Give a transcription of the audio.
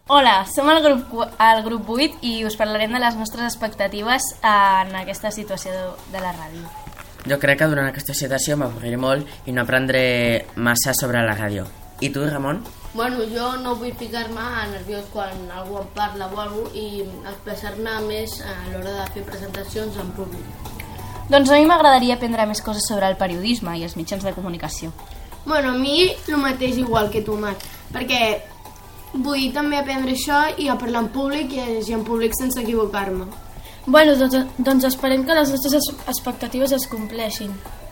Hola, som el grup 8 i us parlarem de les nostres expectatives en aquesta situació de la ràdio. Jo crec que durant aquesta situació m'avorriré molt i no aprendré massa sobre la ràdio. I tu, Ramon? Bueno, jo no vull ficar-me nerviós quan algú em parla o alguna cosa i expressar-me més a l'hora de fer presentacions en públic. Doncs a mi m'agradaria aprendre més coses sobre el periodisme i els mitjans de comunicació. Bueno, a mi el mateix igual que tu, Marc, perquè vull també aprendre això i a parlar en públic i a llegir en públic sense equivocar-me. Bueno, doncs esperem que les nostres expectatives es compleixin.